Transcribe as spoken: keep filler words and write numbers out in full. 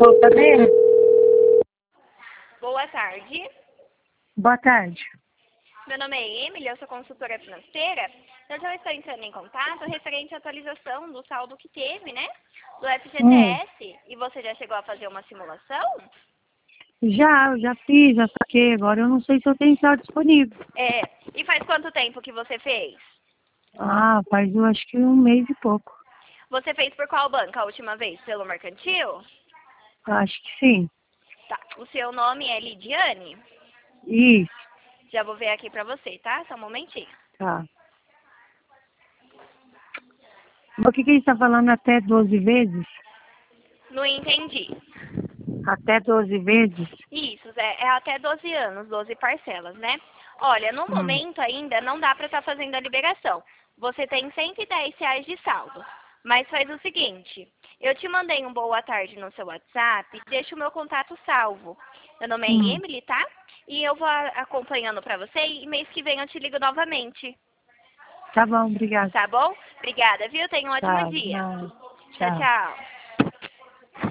Ô, cadê? Boa tarde. Boa tarde. Meu nome é Emily, eu sou consultora financeira. Eu já estou entrando em contato referente à atualização do saldo que teve, né? Do F G T S. Hum. E você já chegou a fazer uma simulação? Já, eu já fiz, já saquei. Agora eu não sei se eu tenho saldo disponível. É. E faz quanto tempo que você fez? Ah, faz eu acho que um mês e pouco. Você fez por qual banco a última vez? Pelo Mercantil? Acho que sim. Tá. O seu nome é Lidiane? Isso, Já vou ver aqui pra você, tá? Só um momentinho. tá. Mas o que, que ele está falando até doze vezes? Não entendi. Até doze vezes? Isso, é, é até doze anos, doze parcelas, né? Olha, no Hum. momento ainda não dá para estar fazendo a liberação. Você tem cento e dez reais de saldo. Mas faz o seguinte, eu te mandei um boa tarde no seu WhatsApp, deixa o meu contato salvo. Meu nome é Hum. Emily, tá? E eu vou a- acompanhando para você e mês que vem eu te ligo novamente. Tá bom, obrigada. Tá bom? Obrigada, viu? Tenha um ótimo Tá, dia. não, Tchau, tchau. tchau.